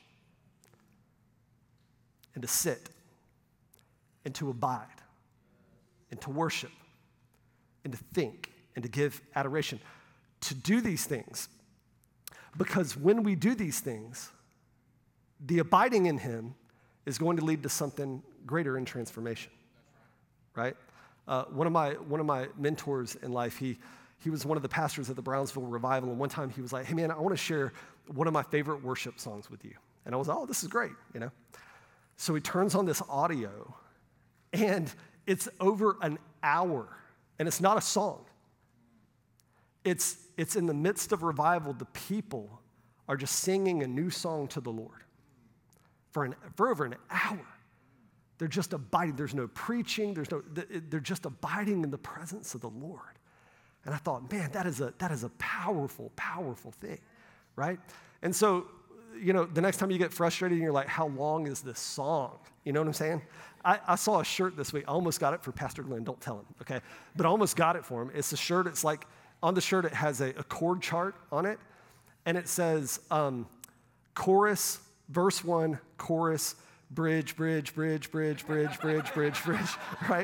and to sit, and to abide, and to worship, and to think, and to give adoration. To do these things, because when we do these things, the abiding in him is going to lead to something greater in transformation, right? Uh, one of my one of my mentors in life, he he was one of the pastors at the Brownsville Revival, and one time he was like, hey man, I want to share one of my favorite worship songs with you. And I was like, oh, this is great, you know? So he turns on this audio, and it's over an hour, and it's not a song. It's, it's in the midst of revival, the people are just singing a new song to the Lord for, an, for over an hour. They're just abiding. There's no preaching. There's no, they're just abiding in the presence of the Lord. And I thought, man, that is a, that is a powerful, powerful thing, right? And so, you know, the next time you get frustrated and you're like, how long is this song? You know what I'm saying? I, I saw a shirt this week. I almost got it for Pastor Glenn. Don't tell him, okay? But I almost got it for him. It's a shirt. It's like, on the shirt, it has a, a chord chart on it, and it says um, chorus, verse one, chorus, bridge, bridge, bridge, bridge, bridge, bridge, bridge, bridge, right?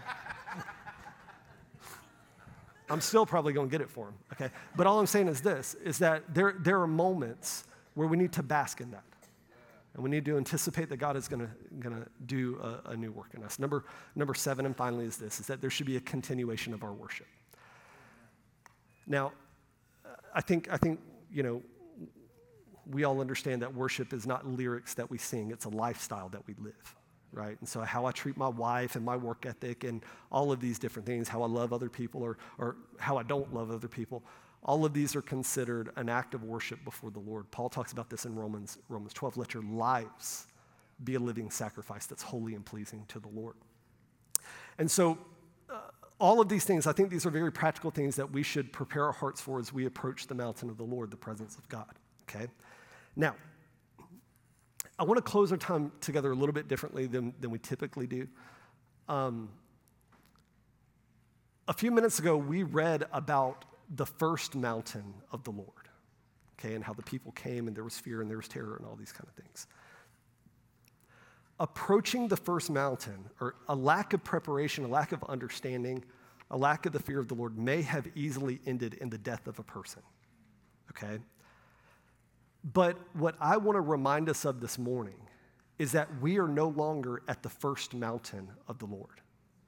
I'm still probably going to get it for him, okay? But all I'm saying is this, is that there, there are moments where we need to bask in that. And we need to anticipate that God is going to going to do a, a new work in us. Number, number seven, and finally, is this, is that there should be a continuation of our worship. Now, I think, I think, you know, we all understand that worship is not lyrics that we sing. It's a lifestyle that we live, right? And so how I treat my wife and my work ethic and all of these different things, how I love other people or, or how I don't love other people, all of these are considered an act of worship before the Lord. Paul talks about this in Romans, Romans twelve. Let your lives be a living sacrifice that's holy and pleasing to the Lord. And so uh, all of these things, I think these are very practical things that we should prepare our hearts for as we approach the mountain of the Lord, the presence of God, okay? Now, I want to close our time together a little bit differently than, than we typically do. Um, a few minutes ago, we read about the first mountain of the Lord, okay, and how the people came and there was fear and there was terror and all these kind of things. Approaching the first mountain, or a lack of preparation, a lack of understanding, a lack of the fear of the Lord may have easily ended in the death of a person, okay? But what I want to remind us of this morning is that we are no longer at the first mountain of the Lord.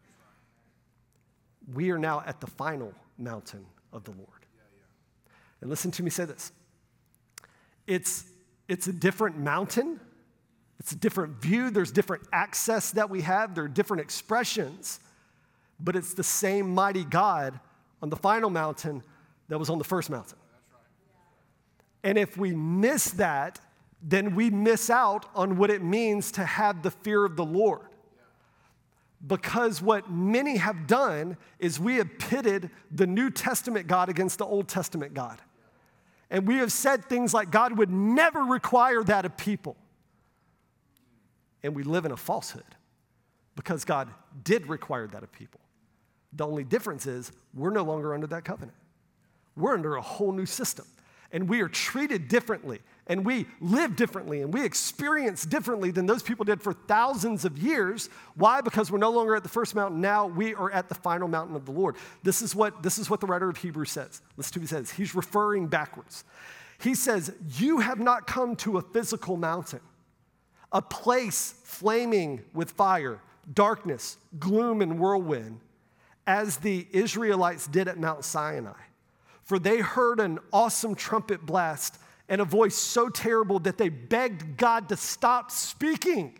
We are now at the final mountain of the Lord. And listen to me say this. It's, it's a different mountain. It's a different view. There's different access that we have. There are different expressions. But it's the same mighty God on the final mountain that was on the first mountain. And if we miss that, then we miss out on what it means to have the fear of the Lord. Because what many have done is we have pitted the New Testament God against the Old Testament God. And we have said things like God would never require that of people. And we live in a falsehood because God did require that of people. The only difference is we're no longer under that covenant. We're under a whole new system. And we are treated differently, and we live differently, and we experience differently than those people did for thousands of years. Why? Because we're no longer at the first mountain. Now we are at the final mountain of the Lord. This is what, this is what the writer of Hebrews says. Listen to what he says. He's referring backwards. He says, you have not come to a physical mountain, a place flaming with fire, darkness, gloom, and whirlwind, as the Israelites did at Mount Sinai. For they heard an awesome trumpet blast and a voice so terrible that they begged God to stop speaking.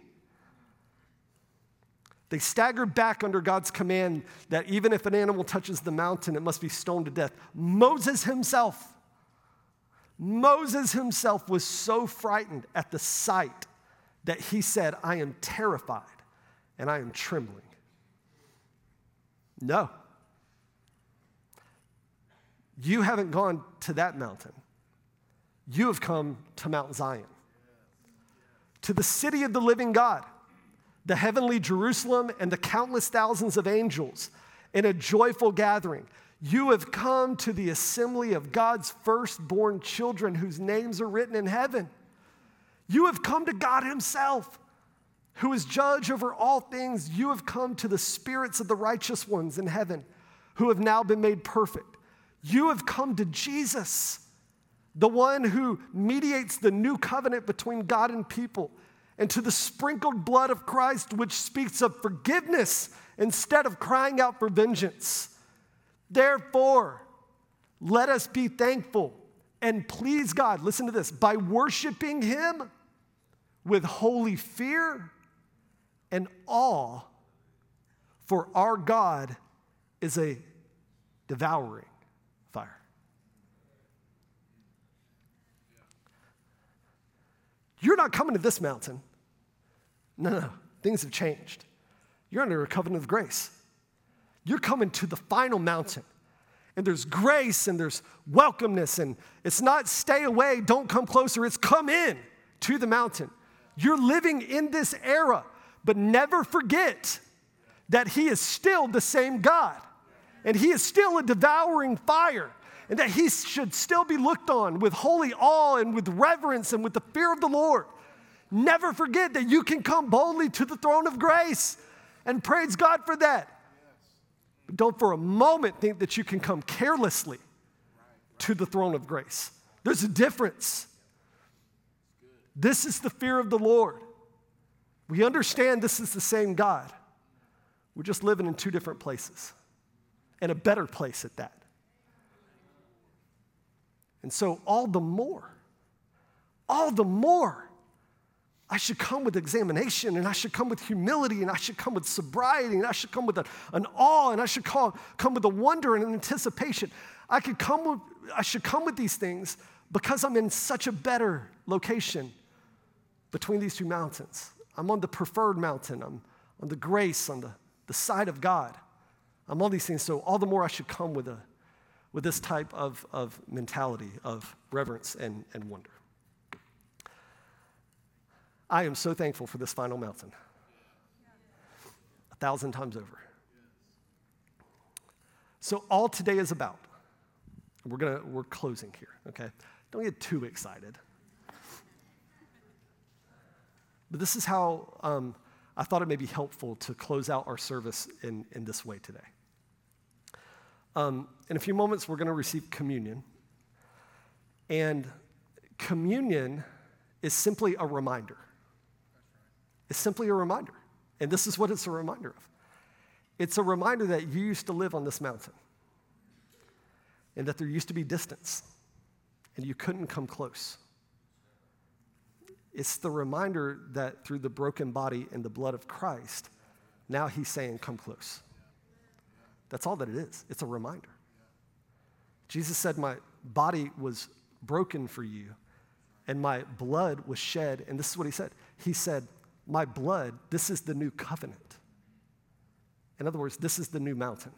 They staggered back under God's command that even if an animal touches the mountain, it must be stoned to death. Moses himself, Moses himself was so frightened at the sight that he said, I am terrified and I am trembling. No. You haven't gone to that mountain. You have come to Mount Zion, to the city of the living God, the heavenly Jerusalem and the countless thousands of angels in a joyful gathering. You have come to the assembly of God's firstborn children whose names are written in heaven. You have come to God himself, who is judge over all things. You have come to the spirits of the righteous ones in heaven who have now been made perfect. You have come to Jesus, the one who mediates the new covenant between God and people, and to the sprinkled blood of Christ, which speaks of forgiveness instead of crying out for vengeance. Therefore, let us be thankful and please God, listen to this, by worshiping him with holy fear and awe, for our God is a devouring fire. You're not coming to this mountain. No, no, things have changed. You're under a covenant of grace. You're coming to the final mountain. And there's grace and there's welcomeness. And it's not stay away, don't come closer. It's come in to the mountain. You're living in this era, but never forget that he is still the same God. And he is still a devouring fire. And that he should still be looked on with holy awe and with reverence and with the fear of the Lord. Never forget that you can come boldly to the throne of grace. And praise God for that. But don't for a moment think that you can come carelessly to the throne of grace. There's a difference. This is the fear of the Lord. We understand this is the same God. We're just living in two different places, and a better place at that. And so all the more, all the more, I should come with examination, and I should come with humility, and I should come with sobriety, and I should come with a, an awe, and I should call, come with a wonder and an anticipation. I could come with, I should come with these things because I'm in such a better location between these two mountains. I'm on the preferred mountain. I'm on the grace, on the, the side of God. I'm all these things, so all the more I should come with a with this type of, of mentality of reverence and, and wonder. I am so thankful for this final mountain. A thousand times over. So all today is about, we're gonna, we're closing here, okay? Don't get too excited. But this is how um, I thought it may be helpful to close out our service in, in this way today. Um, in a few moments, we're going to receive communion. And communion is simply a reminder. It's simply a reminder. And this is what it's a reminder of. It's a reminder that you used to live on this mountain, and that there used to be distance, and you couldn't come close. It's the reminder that through the broken body and the blood of Christ, now he's saying, come close. That's all that it is. It's a reminder. Jesus said, my body was broken for you, and my blood was shed. And this is what he said. He said, my blood, this is the new covenant. In other words, this is the new mountain.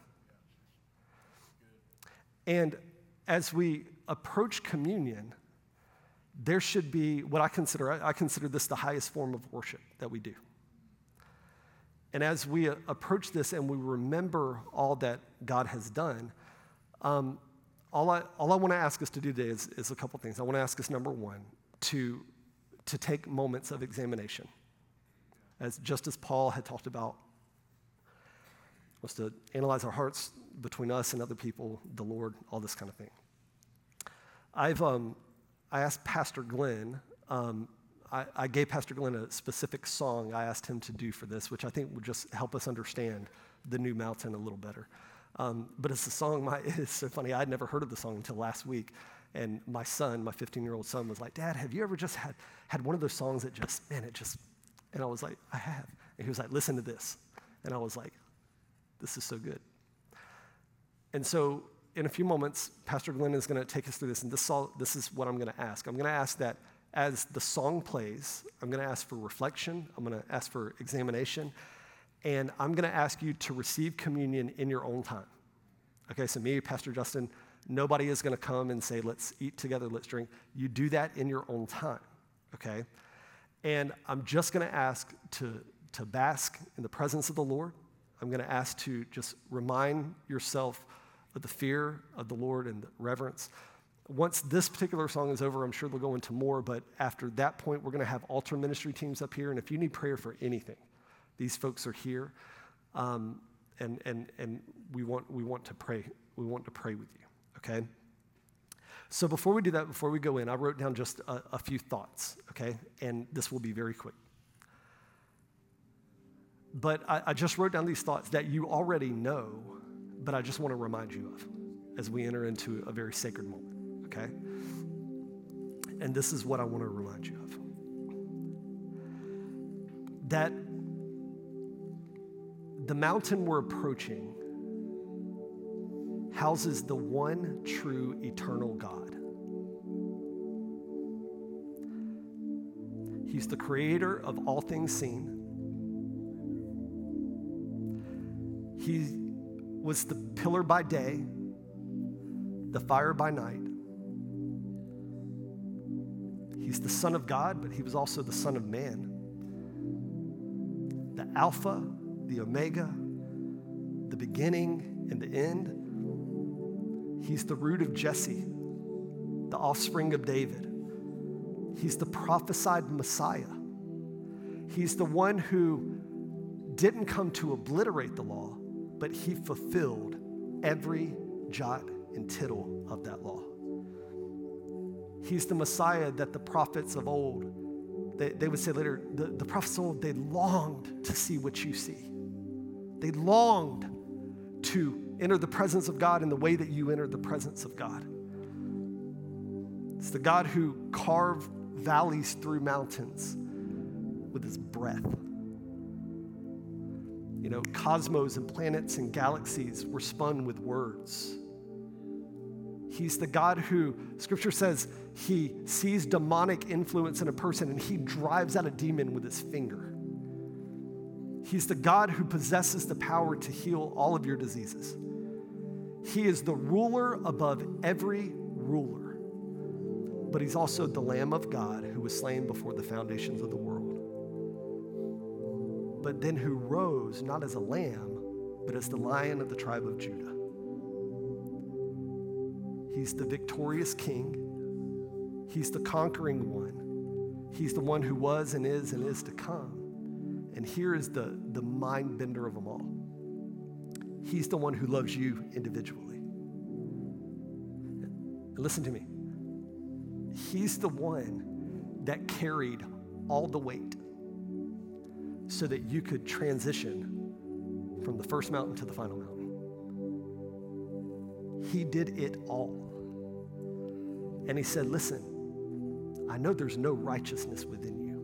And as we approach communion, there should be what I consider, I consider this the highest form of worship that we do. And as we approach this and we remember all that God has done, um, all I, all I want to ask us to do today is, is a couple things. I want to ask us, number one, to, to take moments of examination. As just as Paul had talked about, was to analyze our hearts between us and other people, the Lord, all this kind of thing. I've um, I asked Pastor Glenn, um, I, I gave Pastor Glenn a specific song I asked him to do for this, which I think would just help us understand the new mountain a little better. Um, but it's a song, my, it's so funny, I'd never heard of the song until last week. And my son, my fifteen-year-old son was like, Dad, have you ever just had, had one of those songs that just, man, it just, and I was like, I have. And he was like, listen to this. And I was like, this is so good. And so in a few moments, Pastor Glenn is going to take us through this, and this, all, this is what I'm going to ask. I'm going to ask that as the song plays, I'm going to ask for reflection, I'm going to ask for examination, and I'm going to ask you to receive communion in your own time. Okay, so me, Pastor Justin, nobody is going to come and say, let's eat together, let's drink. You do that in your own time, okay? And I'm just going to ask to, to bask in the presence of the Lord. I'm going to ask to just remind yourself of the fear of the Lord and the reverence. Once this particular song is over, I'm sure they'll go into more, but after that point, we're going to have altar ministry teams up here, and if you need prayer for anything, these folks are here, um, and and and we want we want to pray. We want to pray with you, okay? So before we do that, before we go in, I wrote down just a, a few thoughts, okay? And this will be very quick. But I, I just wrote down these thoughts that you already know, but I just want to remind you of as we enter into a very sacred moment. Okay? And this is what I want to remind you of. That the mountain we're approaching houses the one true eternal God. He's the creator of all things seen. He was the pillar by day, the fire by night. He's the Son of God, but he was also the Son of Man. The Alpha, the Omega, the beginning and the end. He's the root of Jesse, the offspring of David. He's the prophesied Messiah. He's the one who didn't come to obliterate the law, but he fulfilled every jot and tittle of that law. He's the Messiah that the prophets of old, they, they would say later, the, the prophets of old, they longed to see what you see. They longed to enter the presence of God in the way that you entered the presence of God. It's the God who carved valleys through mountains with his breath. You know, cosmos and planets and galaxies were spun with words. He's the God who, Scripture says, he sees demonic influence in a person and he drives out a demon with his finger. He's the God who possesses the power to heal all of your diseases. He is the ruler above every ruler, but he's also the Lamb of God who was slain before the foundations of the world, but then who rose not as a lamb, but as the Lion of the tribe of Judah. He's the victorious King. He's the conquering one. He's the one who was and is and is to come. And here is the, the mind bender of them all. He's the one who loves you individually. And listen to me. He's the one that carried all the weight so that you could transition from the first mountain to the final mountain. He did it all. And he said, listen, I know there's no righteousness within you.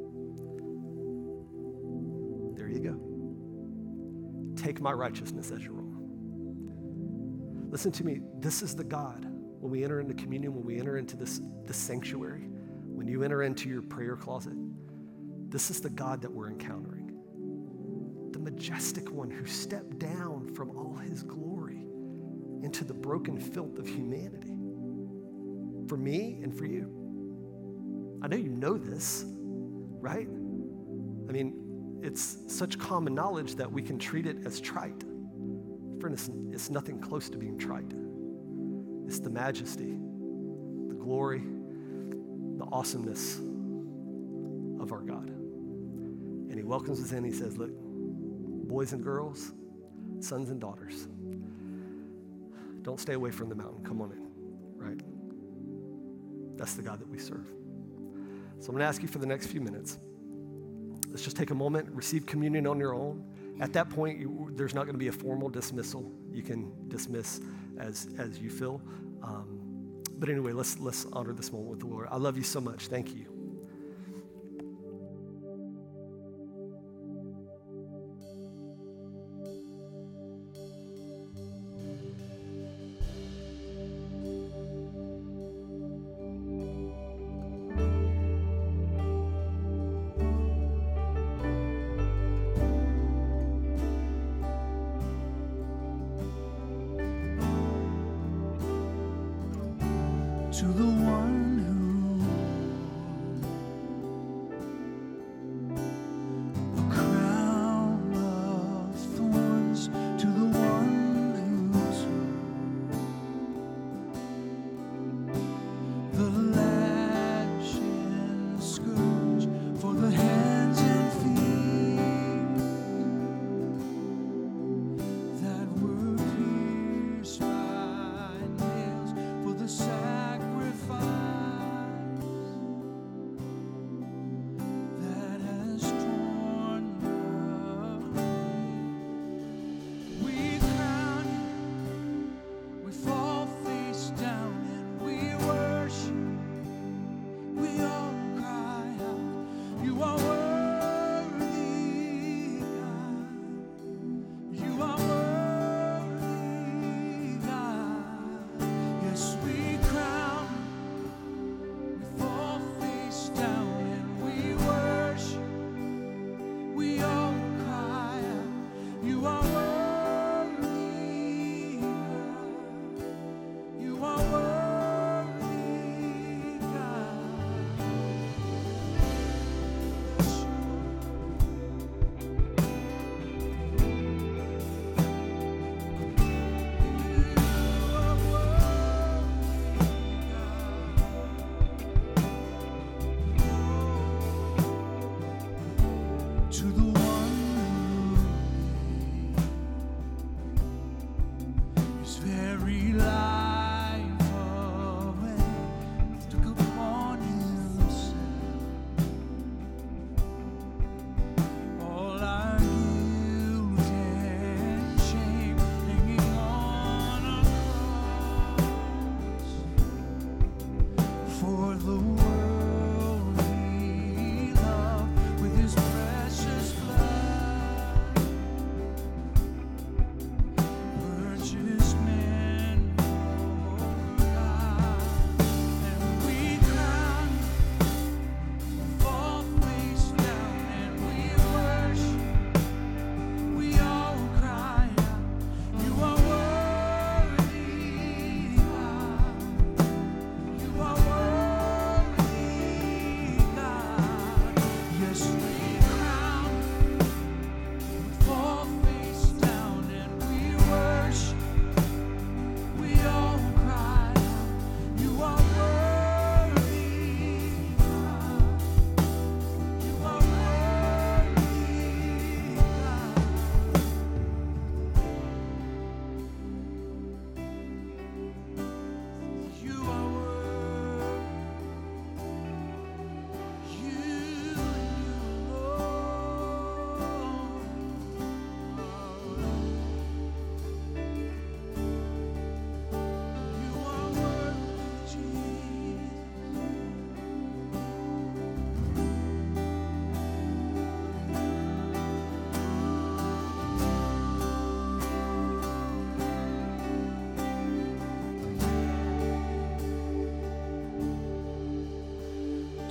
There you go. Take my righteousness as your own. Listen to me. This is the God. When we enter into communion, when we enter into this, this sanctuary, when you enter into your prayer closet, this is the God that we're encountering. The majestic one who stepped down from all his glory into the broken filth of humanity. For me and for you. I know you know this, right? I mean, it's such common knowledge that we can treat it as trite. Friend, it's, it's nothing close to being trite. It's the majesty, the glory, the awesomeness of our God. And he welcomes us in. He says, look, boys and girls, sons and daughters, don't stay away from the mountain. Come on in, right? That's the God that we serve. So I'm going to ask you for the next few minutes. Let's just take a moment, receive communion on your own. At that point, you, there's not going to be a formal dismissal. You can dismiss as, as you feel. Um, but anyway, let's, let's honor this moment with the Lord. I love you so much. Thank you.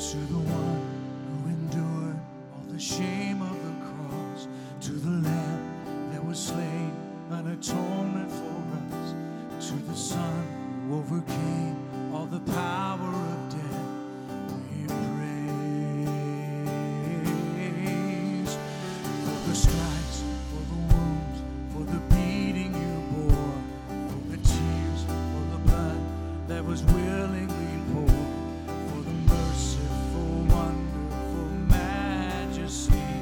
To the one who endured all the shame of the cross, to the Lamb that was slain, an atonement for us, to the Son who overcame all the power of death, we praise. For the stripes, for the wounds, for the beating you bore, for the tears, for the blood that was willingly poured, for the merciful, wonderful majesty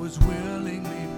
was willingly